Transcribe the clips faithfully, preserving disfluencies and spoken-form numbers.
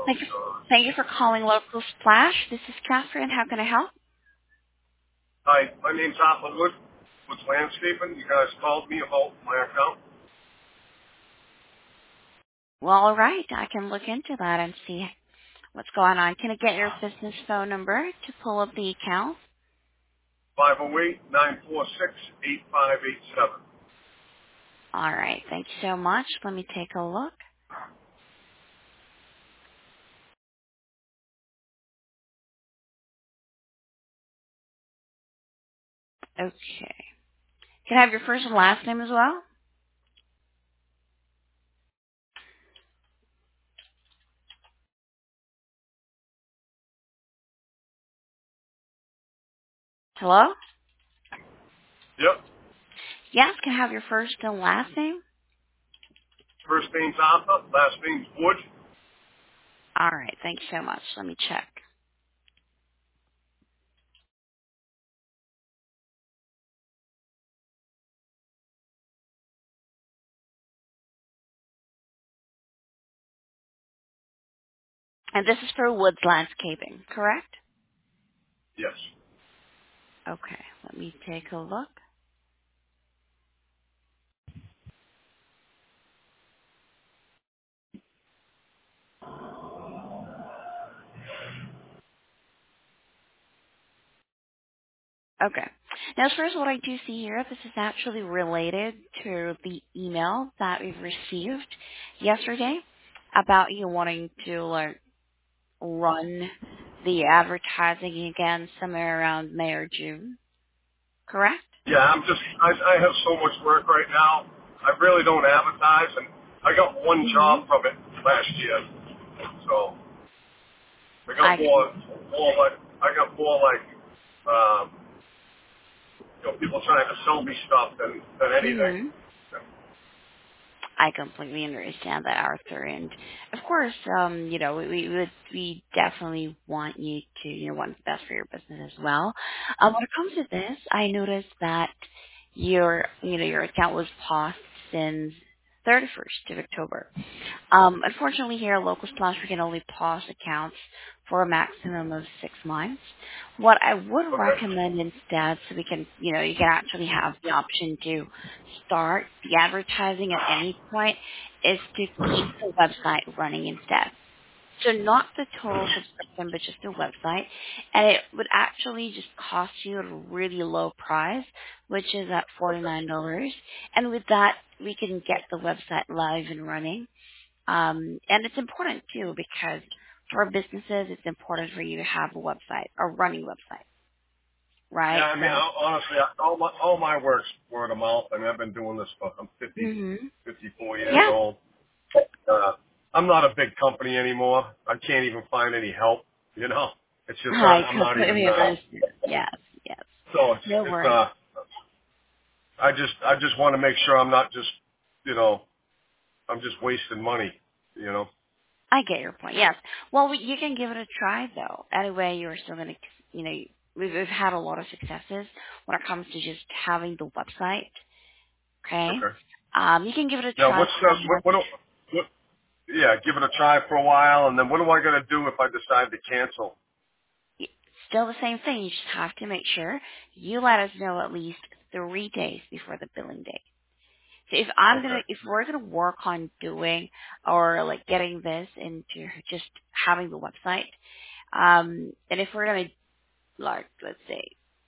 Thank you, thank you for calling Local Splash. This is Catherine. How can I help? Hi, my name's Arthur Wood. Woods Landscaping. You guys called me about my account. Well, all right. I can look into that and see what's going on. Can I get your business phone number to pull up the account? five oh eight, nine four six, eight five eight seven. All right. Thank you so much. Let me take a look. Okay. Can I have your first and last name as well? Hello? Yep. Yes. Can I have your first and last name? First name's Arthur. Last name's Wood. All right. Thank you so much. Let me check. And this is for Woods Landscaping, correct? Yes. Okay. Let me take a look. Okay. Now, as far as what I do see here, this is actually related to the email that we've received yesterday about you wanting to like run the advertising again somewhere around May or June, correct? Yeah, I'm just, I, I have so much work right now. I really don't advertise, and I got one Mm-hmm. job from it last year. So I I got more, more like, I got more like, um, you know, people trying to sell me stuff than, than anything. mm-hmm. I completely understand that, Arthur, and of course, um, you know, we we would we definitely want you to, you know, want the best for your business as well. Um, when it comes to this, I noticed that your, you know, your account was paused since thirty-first of October. Um, unfortunately, here at Local Splash, we can only pause accounts for a maximum of six months. What I would Okay. recommend instead, so we can, you know, you can actually have the option to start the advertising at any point, is to keep the website running instead. So not the total subscription, but just the website. And it would actually just cost you a really low price, which is at Okay. forty-nine dollars. And with that, we can get the website live and running. Um, and it's important too because for businesses, it's important for you to have a website, a running website, Yeah, right? I mean, So, I- honestly, I- all my all my work's word of mouth. I mean, I've been doing this for I'm fifty, hmm fifty-four years yeah, old. Uh, I'm not a big company anymore. I can't even find any help. You know, it's just I not. I'm not even. completely Uh, understand. Yes, yes. so it's No it's. worries. Uh, I just I just want to make sure I'm not just. You know, I'm just wasting money. You know. I get your point. Yes. Well, we, you can give it a try though. Anyway, you're still going to, you know, we've, we've had a lot of successes when it comes to just having the website. Okay. Okay. Um, you can give it a Now, try what's for uh, a what, month. what, do- what? Yeah, give it a try for a while, and then what am I going to do if I decide to cancel? Still the same thing. You just have to make sure you let us know at least three days before the billing date. So if I'm Okay. gonna, if we're gonna work on doing or like getting this into just having the website, um, and if we're gonna like let's say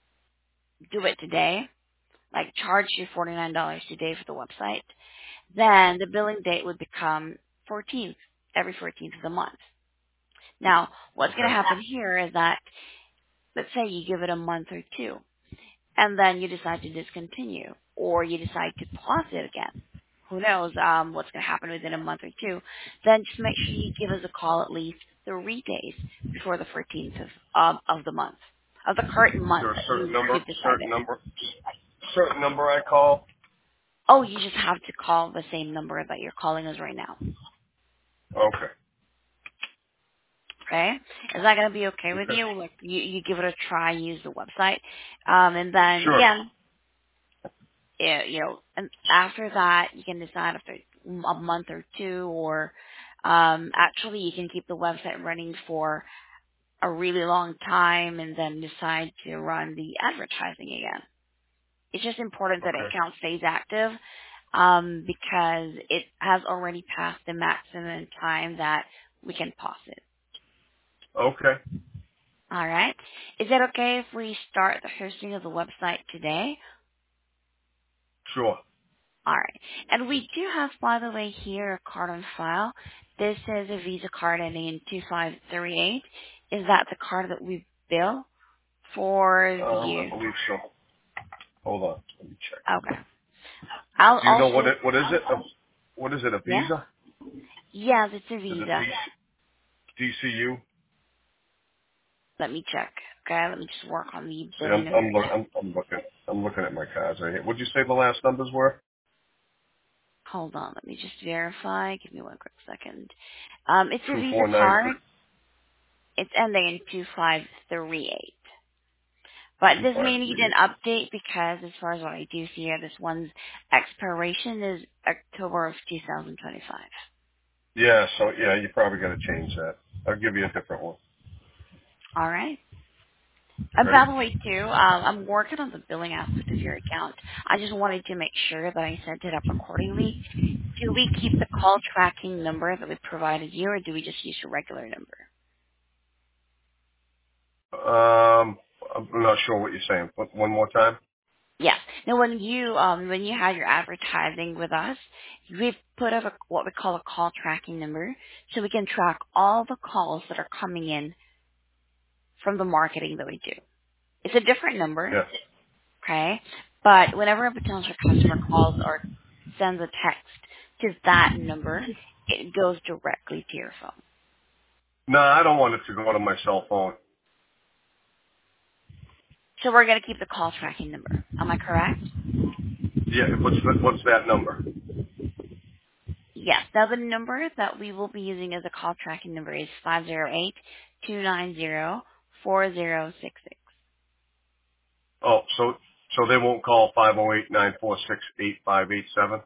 do it today, like charge you forty-nine dollars today for the website, then the billing date would become fourteenth, every fourteenth of the month. Now, what's going to Okay. happen here is that, let's say you give it a month or two, and then you decide to discontinue, or you decide to pause it again. Who knows um, what's going to happen within a month or two. Then just make sure you give us a call at least three days before the fourteenth of, um, of the month, of the current Is month there a that certain you, number? you've decided. Certain number? Certain number I call? Oh, you just have to call the same number that you're calling us right now. Okay. Okay? Is that going to be okay with Okay. you? Like you, you give it a try, use the website, um, and then Sure. again, eh, you know, and after that, you can decide after a month or two, or Um, actually, you can keep the website running for a really long time and then decide to run the advertising again. It's just important that the Okay. account stays active um, because it has already passed the maximum time that we can pause it. Okay. All right. Is it okay if we start the hosting of the website today? Sure. All right. And we do have, by the way, here a card on file. This is a Visa card ending in two five three eight. Is that the card that we bill for the Um, I use? believe so. Hold on. Let me check. Okay. I'll Do you know what also, it? What is it? A, what is it? A yeah? Visa? Yes, it's a Is it Visa. D C U? Let me check. Okay, let me just work on the See, billing I'm number I'm, look, again. I'm I'm looking I'm looking at my cards right here. What'd you say the last numbers were? Hold on, let me just verify. Give me one quick second. Um, it's a Two Visa four nine card. six It's ending in two five three eight. But two this five may need three an eight. update because as far as what I do see here, this one's expiration is October of two thousand twenty-five. Yeah. So yeah, you probably got to change that. I'll give you a different one. All right. And Ready? by the way, too, um, I'm working on the billing aspect of your account. I just wanted to make sure that I set it up accordingly. Do we keep the call tracking number that we provided you, or do we just use your regular number? Um, I'm not sure what you're saying. One one more time. Yes. Now, when you um, when you have your advertising with us, we put up a, what we call a call tracking number, so we can track all the calls that are coming in from the marketing that we do. It's a different number, Yeah. okay? But whenever a potential customer calls or sends a text to that number, it goes directly to your phone. No, I don't want it to go to my cell phone. So we're going to keep the call tracking number. Am I correct? Yeah. What's the, what's that number? Yes. Now the number that we will be using as a call tracking number is five zero eight two nine zero four zero six six. Oh, so so they won't call five zero eight nine four six eight five eight seven.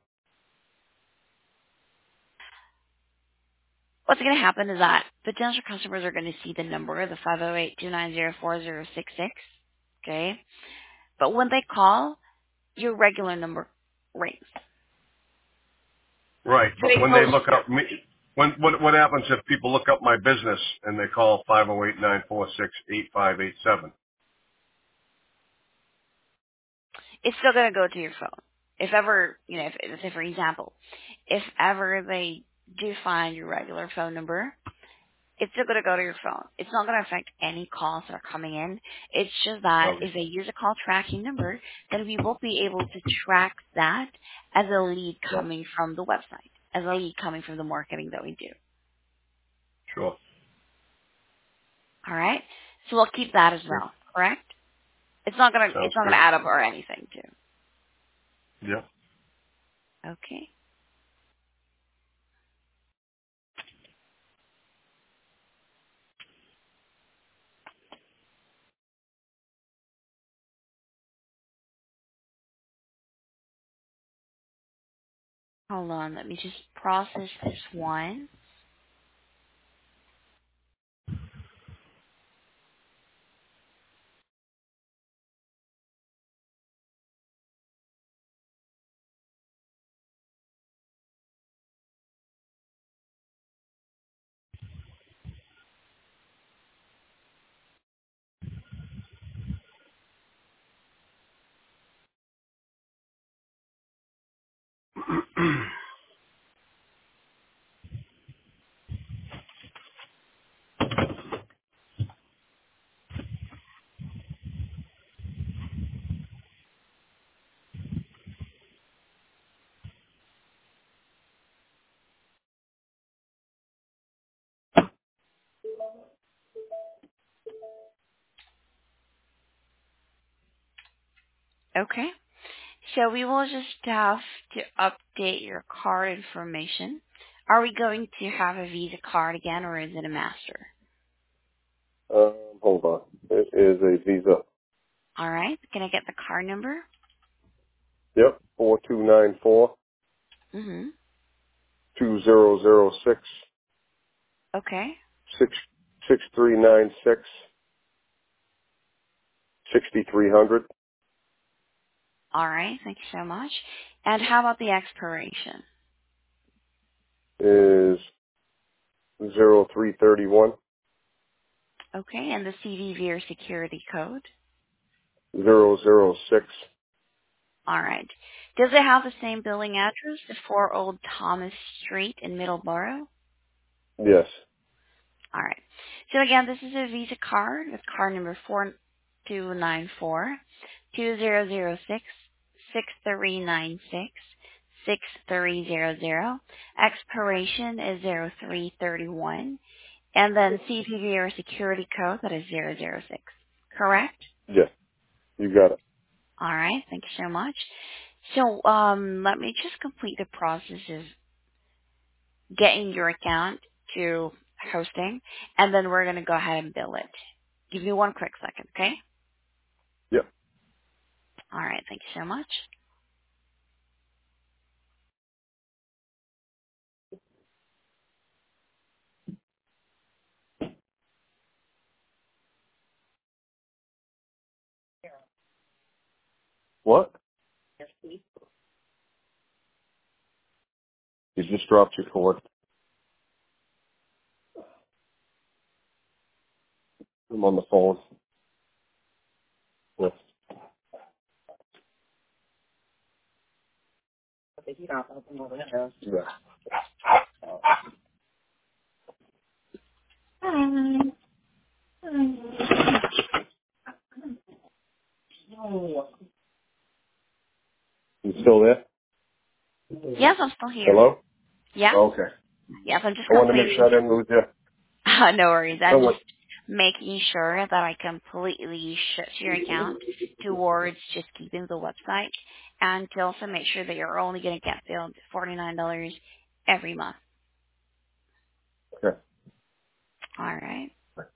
What's going to happen is that potential customers are going to see the number, the five zero eight two nine zero four zero six six, okay? But when they call, your regular number rings. Right. So But it when they goes look through. up me, when what what happens if people look up my business and they call five zero eight nine four six eight five eight seven? It's still going to go to your phone. If ever, you know, if, if, if, for example, if ever they do find your regular phone number, it's still going to go to your phone. It's not going to affect any calls that are coming in. It's just that Okay. if they use a call tracking number, then we will be able to track that as a lead Yeah. coming from the website, as a lead coming from the marketing that we do. Sure. All right? So we'll keep that as Okay. well, correct? It's not going to, Sounds it's not going good. to add up or anything, too. Yeah. Okay. Hold on. Let me just process this one. Okay. So we will just have to update your card information. Are we going to have a Visa card again, or is it a Master? Um, hold on. It is a Visa. All right. Can I get the card number? Yep. Four two nine four Mm-hmm. two zero zero six Okay. Six six three nine six sixty three hundred All right. Thank you so much. And how about the expiration? is zero three thirty one Okay. And the C V V or security code? zero zero six. All right. Does it have the same billing address, the four Old Thomas Street in Middleborough? Yes. All right. So again, this is a Visa card with card number four two nine four two zero zero six six three nine six six three zero zero. Expiration is zero three thirty one, and then C V V or security code that is zero zero six. Correct? Yes. You got it. All right. Thank you so much. So um, let me just complete the process of getting your account to hosting, and then we're going to go ahead and bill it. Give me one quick second, okay? Yep. All right. Thank you so much. What? You just dropped your cord. I'm on the phone. Yes. Yeah. You still there? Yes, I'm still here. Hello? Yeah? Okay. Yes, I'm just I wanted to make sure completing. I didn't lose you. No worries. No I'm just one. making sure that I completely shut your account towards just keeping the website, and to also make sure that you're only going to get billed forty-nine dollars every month. Okay. All right.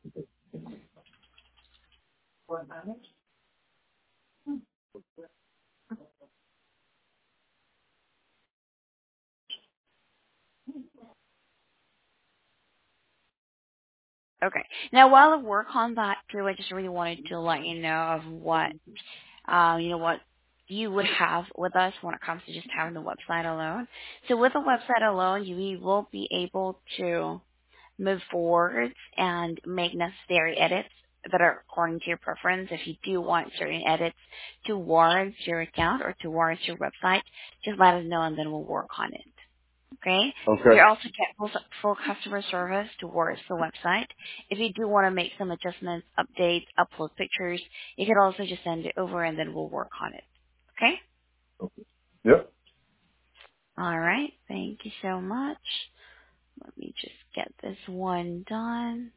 Okay. Now, while I work on that too, I just really wanted to let you know of what, uh, you know, what you would have with us when it comes to just having the website alone. So with the website alone, you we will be able to move forward and make necessary edits that are according to your preference. If you do want certain edits towards your account or towards your website, just let us know and then we'll work on it. Okay? You Okay. also get full, full customer service towards the website. If you do want to make some adjustments, updates, upload pictures, you can also just send it over and then we'll work on it. Okay? Yep. All right. Thank you so much. Let me just get this one done.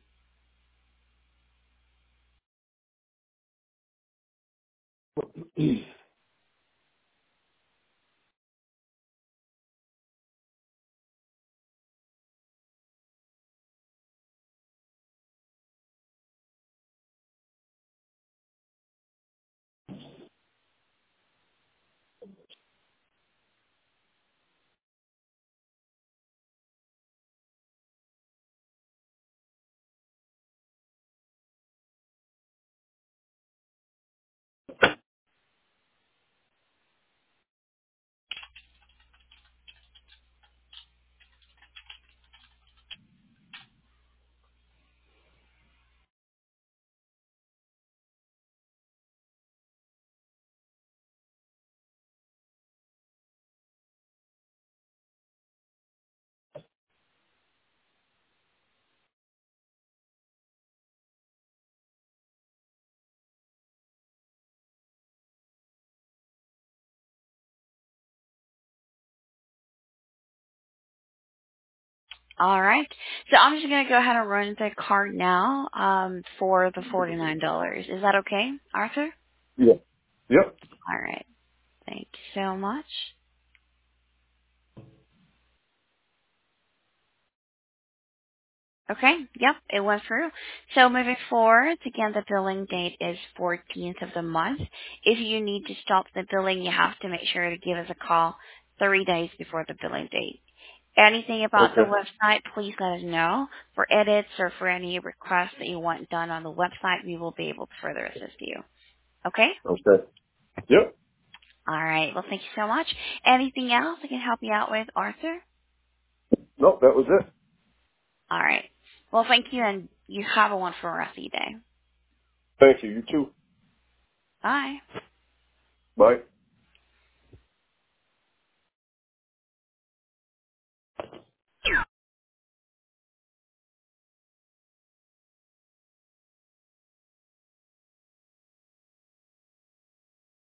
All right. So I'm just going to go ahead and run the card now um, for the forty-nine dollars. Is that okay, Arthur? Yeah. Yep. All right. Thank you so much. Okay. Yep, it went through. So moving forward, again, the billing date is fourteenth of the month. If you need to stop the billing, you have to make sure to give us a call three days before the billing date. Anything about the Okay. website, please let us know. For edits or for any requests that you want done on the website, we will be able to further assist you. Okay? Okay. Yep. All right. Well, thank you so much. Anything else I can help you out with, Arthur? Nope, that was it. All right. Well, thank you, and you have a wonderful rest of your day. Thank you. You too. Bye. Bye.